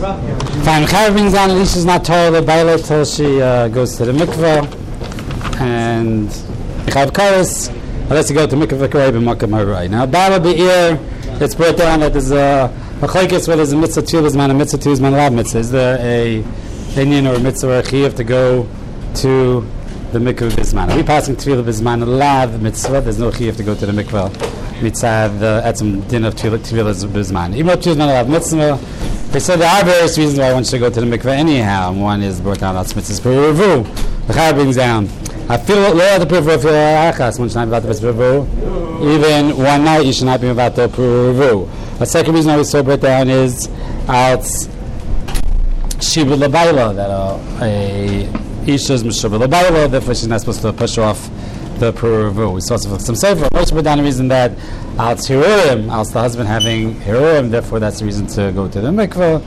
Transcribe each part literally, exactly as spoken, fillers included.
Fine, Chayv brings down at least she's not told the Baila till she uh, goes to the mikveh, and Chayv Karis, unless you go to mikveh Karei b'makam harai. Now, Baila Be'ir, it's brought down that there's a machlekes where there's a mitzvah tu b'zman, a mitzvah tu b'zman lav mitzvah. Is there a Indian or a mitzvah or a chiyuv to go to the mikveh b'zman? Are we passing tefillah b'zman lav mitzvah? There's no chiyuv to go to the mikveh mitzvah, the etzem din of tefillah b'zman. Even though tu b'zman lav mitzvah, they said there are various reasons why one should go to the mikveh anyhow. One is brought down that's mitzvahs per revu. The Chayv brings down I feel lo the per revu achas. One should not be about the revu. Even one night you should not be about the per revu. The second reason why we so brought down is out shibud l'bayla, that uh, a isha is mishubud l'bayla, therefore she's not supposed to push off the per revu. We saw some sefer. Most brought down the reason that out hirurim, out the husband having hirurim, therefore that's the reason to go to the mikveh.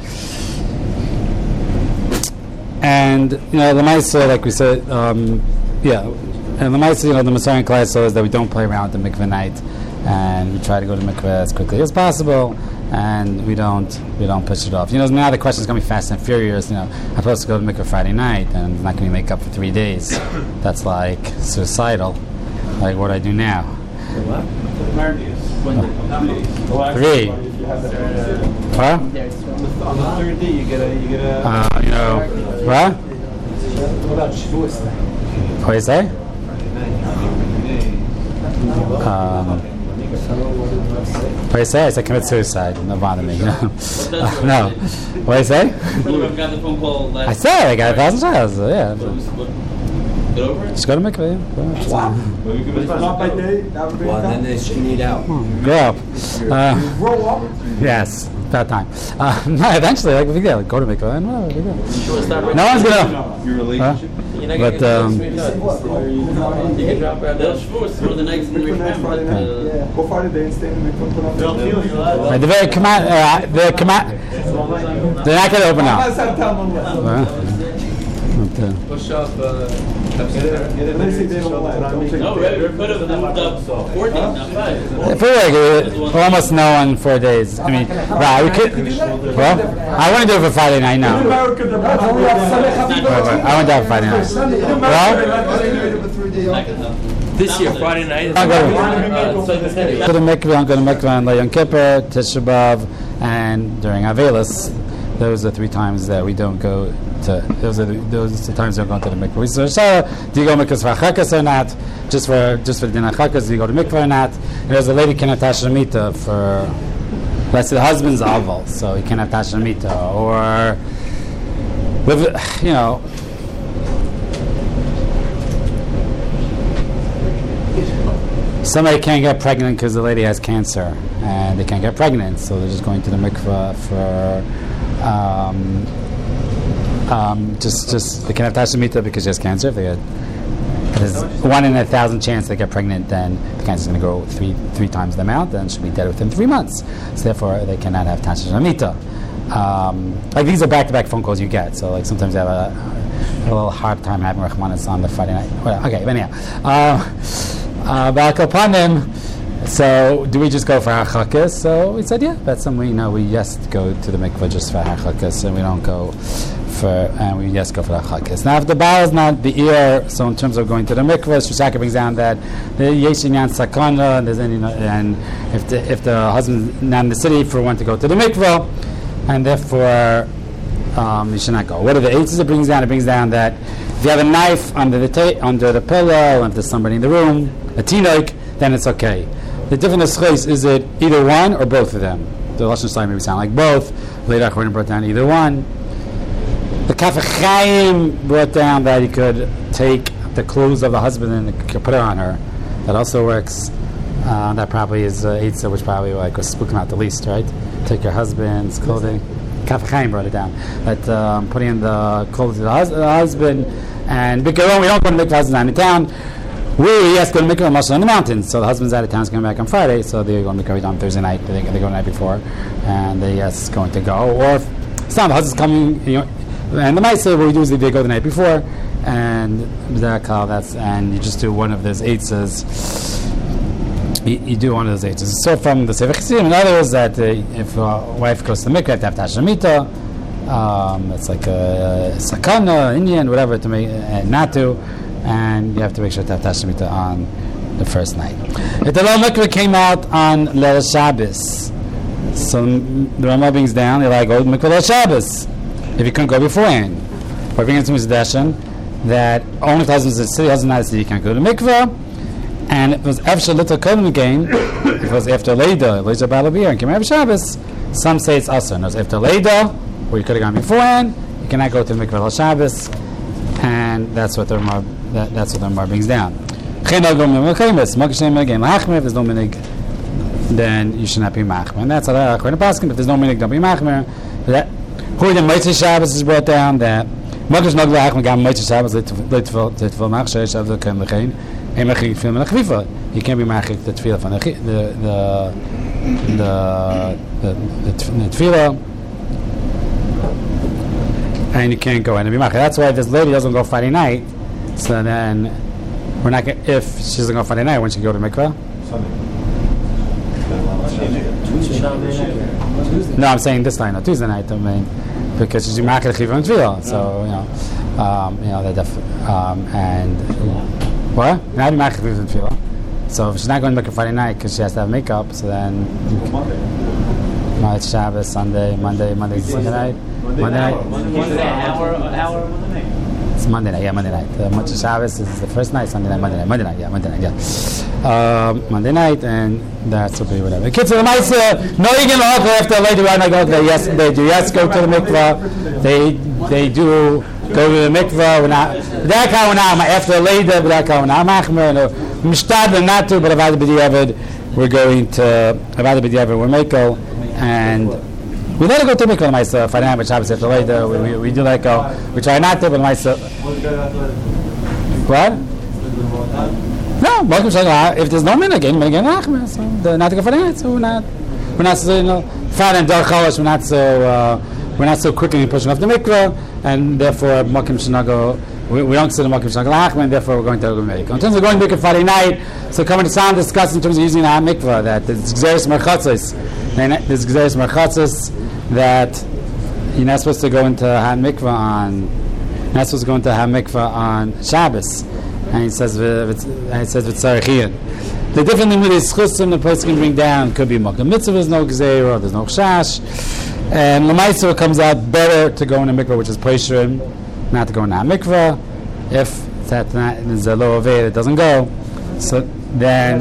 And you know the ma'aseh, like we said, um, yeah, and the ma'aseh, you know, the Masoretic class is that we don't play around with the mikveh night, and we try to go to the mikveh as quickly as possible, and we don't we don't push it off. You know, now the question is going to be fast and furious. You know, I'm supposed to go to mikveh Friday night, and I'm not going to make up for three days. That's like suicidal. Like what I do now. What? Three. What? On the third day, you get a, you get a. Uh, you know, what? What about Shavuos then? What do you say? Um, what do you say? I said commit suicide. No bother me. No. Uh, no. What do you say? I said I got a thousand trials. So yeah. Get over it? Just go to mikveh. Wow. Not by day. Well, then they should eat out. Grow up. Uh, Grow up. yes. About time. Uh, no, eventually, like, yeah, like, go to mikveh and whatever. We go. No one's gonna. Your relationship? Huh? But um, You can drop out the Shavuos for the next week. Go Friday day and stay in the mikveh. the very command, uh, the command, they're not going to open up. Uh, but, uh, Push up. Uh, No, we could have moved up four days, not five. I feel like uh, almost no on four days. I mean, right? We could. Well, I want to do it for Friday night now. I want to do it for Friday night. Well, this year, Friday night. I'm going to the mikveh. I'm going to mikveh on Yom Kippur, Tisha B'av, and during Avelis. Those are three times that we don't go to. Those are the, those are the times we don't go to the mikveh. So, so do you go mikveh for chakas or not? Just for just for the dinner chakas, do you go to mikveh or not? And there's a lady can attach a mita for. Let's say the husband's aval, so he can attach a mita, or with, you know. Somebody can't get pregnant because the lady has cancer, and they can't get pregnant, so they're just going to the mikveh for. Um, um, just, just they can have tashemita because she has cancer. If they get, there's one in a thousand chance they get pregnant, then the cancer is going to grow three three times the amount, and she'll be dead within three months. So therefore, they cannot have tashemita. Um, like these are back-to-back phone calls you get. So like sometimes I have a, a little hard time having Rahmanis on the Friday night. Well, okay, but anyhow, uh, uh, back upon them. So, do we just go for hachakas? So we said, yeah, that's something we know. We just go to the mikveh just for hachakas, and we don't go for, and we just go for hachakas. Now, if the baal is not the ear, so in terms of going to the mikveh, Shusaka brings down that the yeshinyan sakana, and there's any, and if the if the husband's not in the city for one to go to the mikveh, and therefore um, you should not go. What are the eights it brings down? It brings down that if you have a knife under the ta- under the pillow, and if there's somebody in the room, a tinoik, then it's okay. The difference is it either one or both of them? The Lashon Shleim maybe sound like both. Later, Achronim brought down either one. The Kaf HaChaim brought down that he could take the clothes of the husband and put it on her. That also works. Uh, that probably is uh, Eitzah, which probably like was spoken out the least, right? Take your husband's clothing. Kaf HaChaim brought it down. But um, putting in the clothes of the, hus- the husband, and because we don't go to make the husband in town. We yes go to mikveh mashal in the mountains. So the husband's out of town, is coming back on Friday, so they're going to mikveh on Thursday night. They, they go the night before, and they yes going to go. Or if it's not the husband's coming, you know, and the mice say what we do is they go the night before, and that's and you just do one of those eitzes. You, you do one of those eitzes. So from the Sefer Chassidim, in other words, that uh, if a wife goes to the mikveh, they have to have tashemita. Um, it's like a sakana, Indian, whatever, to make uh, not to, and you have to make sure to have tashmita on the first night. If the Lo Mikveh came out on Leil Shabbos, so the Rama brings down, you're like, go to Mikveh Leil Shabbos, if you couldn't go beforehand. Or bringing to Mizdeshan, that only if the husband's in the city, husband's not in the city, you can't go to Mikveh. And if it was Efshar Little Kodem again, if it was after Leida, Leida Balabir, and came out Shabbos, some say it's Asr. And it was after Leida, where you could have gone beforehand, you cannot go to Mikveh Leil Shabbos, and that's what the Rama, that, that's what the Rama brings down. If there's no minig, then you should not be machmer. And that's how according to Paskin. If there's no minig, don't be machmer. That who the Motzei Shabbos is brought down that Mokish Nog Lachmer Gam Motzei Shabbos Litful Litful Machshay Shabbos Kem Lechein Emachik Film and Chvifa. You can't be machik the tefillah from the the the the the tefillah, and you can't go in and be machik. That's why this lady doesn't go Friday night. So then we're not gonna, if she doesn't go Friday night, when she go to mikvah. No, I'm saying this night, not Tuesday night. I mean, because she's machik chiv and tefillah. So you know, um, you know that def- um, and what? Not machik chiv and tefillah. So if she's not going to mikvah Friday night because she has to have makeup, so then Monday, Shabbos, Sunday, Monday, Monday, Sunday night, Monday night. Monday night, an hour, an hour Monday night. It's Monday night, yeah, Monday night. The Monday Shabbos is the first night, Sunday night, Monday night, Monday night, yeah, Monday night, yeah. Um, Monday night, and that's will be whatever. Kids, the mice, no, you can walk after later. Why not go there? Yes, they do. Yes, go to the mikvah. They they do go to the mikvah. We're not. That kind of now after later, but that kind of now. Machmer, mishtad not to, but about the b'diavad, we're going to about the b'diavad. We're meko, and we let it go to mikvah myself. I don't have a Shabbos after later. We, we, we do let go. We try not to, but myself. What? No, welcome to if there's no min again, min again achmer. So the not to go for that. So we're not, we're not so you know, fat and dark chalash. We're not so, uh, we're not so quickly pushing off the mikvah, and therefore makim shenago. We, we don't consider makim shenago achmer, and therefore we're going to go mikvah. In terms of going to mikvah Friday night, so coming to sound discuss in terms of using the mikvah that there's gzeres marchatzos, there's gzeres marchatzos that you're not supposed to go into hand mikvah on, you're not supposed to go into hand mikvah on Shabbos. And he says, and it says v'tzarechiyah. The different thing with his chusim the place can bring down could be makom mitzvah. There's no gzeira, there's no chash, and l'maisa it comes out better to go in a mikvah, which is peishrim, not to go in a mikvah. If that is a low aved, it doesn't go. So then,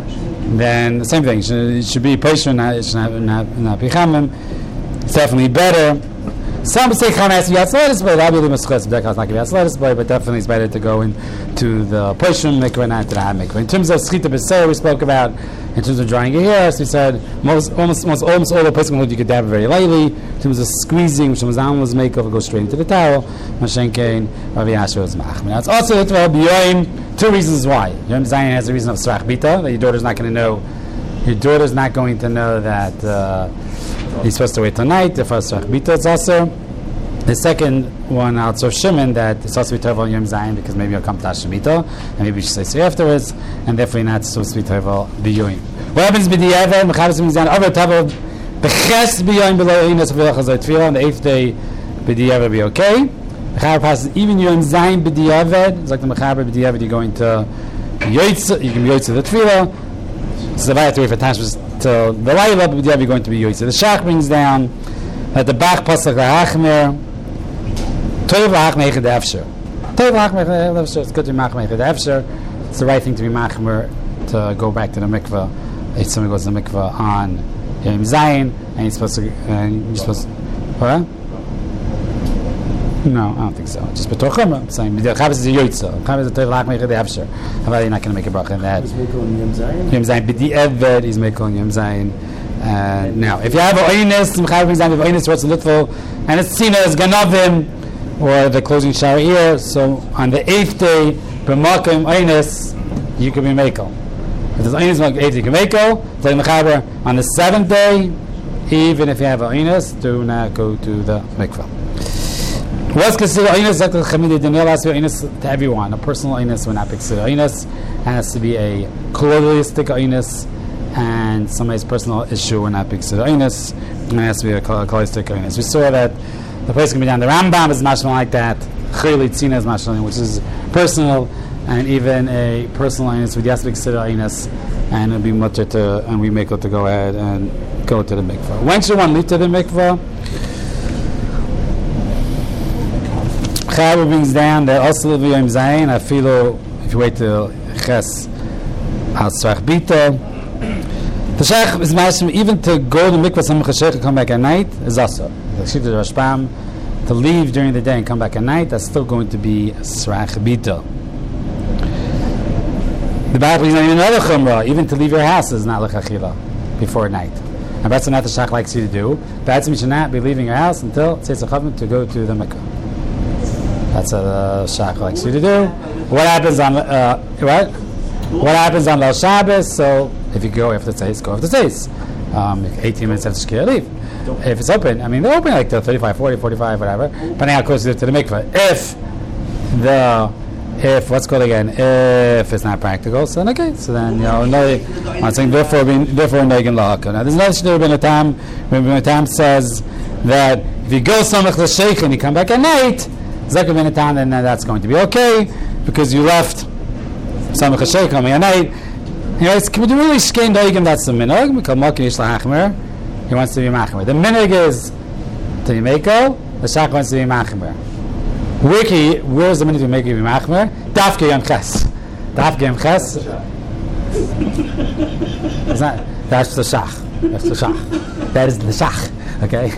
then the same thing. It should, it should be peishrim, not it should not not, not be chamim. It's definitely better. Some say Chama has to be Yatzlatis boy, that really must be not to be Yatzlatis boy, but definitely it's better to go into the Poshim mikvah and not to the Ham mikvah. In terms of Schita B'Ser, we spoke about, in terms of drying your hair, so we said most, almost, almost, almost all the Poskim you could dab it very lightly. In terms of squeezing, which was down was makeup, it goes straight into the towel. Mashenkein, Ravi Asher was Mach. Now it's also B'Yoim, two reasons why. Yom Zayin has a reason of Srach Bita, that your daughter's not going to know, your daughter's not going to know that uh, he's supposed to wait till night. The first Srach Bita is also. The second one, out of Shimon, that it's also to be Tovel Yom Zayin because maybe you'll come to Hashemita, and maybe you should say so afterwards, and therefore you're not supposed to be Tovel B'Yoim. What happens with the Yevet? Mechavos Yom Zayin, over Tovel B'Ches B'Yoim B'Lo Einos V'Lo Chazor Tefillah, on the eighth day, B'Diyevet be okay. Mechaber passes even Yom Zayin B'Diyevet, it's like the Mechaber B'Diyevet, you're going to Yoitz, you can be Yoitz the Tefillah, so if I have to wait for Tashmas till the Layla, B'Diyevet you're going to be Yoitz. The Shach brings down at the back Pasach L'Achmer, Toiv L'Achmer Echad Efsher. Toiv L'Achmer Echad Efsher, it's good to be Machmer Echad Efsher. It's the right thing to be Machmer, to go back to the mikveh. If somebody goes to the mikveh on Yom Zayin, and he's supposed to, and you're supposed to, what? No, I don't think so. Just B'tor Chumrah, I'm saying, Chavos is a Yoitza. Chavos is a Toiv L'Achmer Echad Efsher. How about you're not going to make a bracha in that? He's making Yom Zayin? Yom Zayin, B'di Eved, he's making Yom Zayin. Uh, now, if you have Oinus, Mechaber brings down, if Oinus what's little, and it's seen as Ganavim, or the closing shower ear, so on the eighth day, B'makim Oinus, you can be Mekel. If there's Oinus on the eighth, you can Mekel. It's like Mechaber, on the seventh day, even if you have Oinus, do not go to the mikvah. What's considered Oinus? Like the Chamidi Daniel has to be Oinus to everyone. A personal Oinus will not be considered Oinus. It has to be a colloquialistic Oinus, and somebody's personal issue will not be considered Oinus. And it has to be a colloquialistic Oinus. We saw that the place can be done. The Rambam is mashma like that. Chayli Tzina is mashma, which is personal, and even a personal inus with Yasvik Sidra inus, and it'll be mutter to, and we make it to go ahead and go to the mikvah. When should one leave to the mikvah? Chaber brings down that also live yom zayin. I feel if you wait till ches al tzarich bita. The sheikh is mashma even to go to the mikvah some chashech and come back at night is also the shita of Rashbam. To leave during the day and come back at night, that's still going to be tzarich bita. The Bible is not even another chumrah. Even to leave your house is not l'chachila before night. And that's not the shach likes you to do. That's you should not be leaving your house until tzitz chavim to go to the mikvah. That's what the shach likes you to do. What happens on uh, what? What happens on Lel Shabbos? So if you go after tzitz, go after tzitz. Um, eighteen minutes after shkia, leave. If it's open, I mean they're open like till thirty-five, forty, forty-five, whatever. Depending how close you live to the mikvah. If the If what's called again? If it's not practical, so then okay. So then you know, no, I'm saying therefore, being therefore negan lahaka. Now there's another shiddur ben Atam. When ben Atam says that if you go samach l'sheich and you come back at night, zakir ben Atam, then that's going to be okay because you left samach l'sheich coming at night. You know, it's really skein doigim. That's the minog. We call makin yish lahachmer. He wants to be machmer. The minog is to be meko. The shach wants to be machmer. Wiki, where's the minute you make it machmer? Dafke yam ches. Dafke yam ches. It's not. That's the shach. That's the shach. That is the shach. Okay.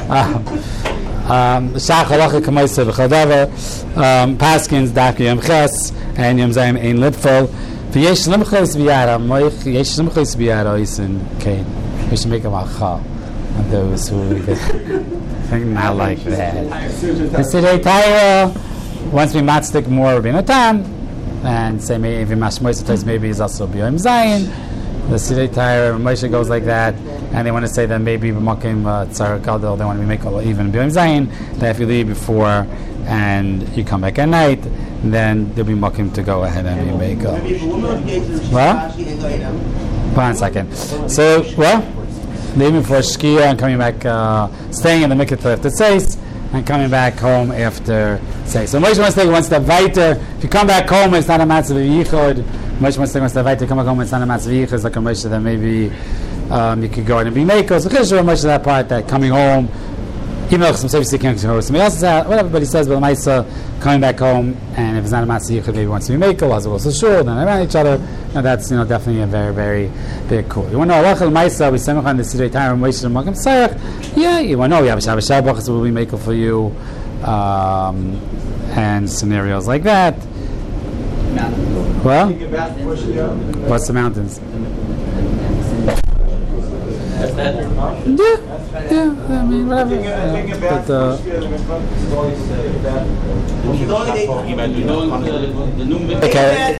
Um, shach halacha k'maisa v'chadavar. Paskins dafke yam ches and yam zayim ein litful. V'yesh limchos biyara moich. Yesh limchos biyara isin kain. We should make a malcha on those who. Not like that. The Sidrei Torah wants to be matzik more Rabbeinu Tam, and say maybe Mashmois maybe is also B'Yom Zayin. The Sidrei Torah Moshe goes like that, and they want to say that maybe B'Makim Tzar Gadol they want to be make even B'Yom Zayin. That if you leave before and you come back at night, then there'll be Makim to go ahead and you make a. What? One second. So what? Leaving for Shkia and coming back, uh, staying in the mikvah after Tzeis, and coming back home after Tzeis. So Moshe wants to take one step weiter. If you come back home, it's not a matzav yichud. Moshe wants to take one step weiter. Come back home, it's not a matzav yichud. It's like a Moshe that maybe um, you could go in and be meiko. So Chishur Moshe that part that coming home, even though some services can't go to somebody else's house, what everybody says, but Maisa coming back home, and if it's not a matzav yichud, maybe he wants to be meiko. As well, so sure, then around each other. Now that's you know definitely a very very big cool. You want to know Alachal Maisa? We semach on the Sidrei Torah Moshe and Makom Tzarech. Yeah, you want to know we have a Shabbos Shabbos will be makel for you, um, and scenarios like that. Well, what's the mountains? Yeah, yeah. I mean whatever. Yeah. But, uh, okay.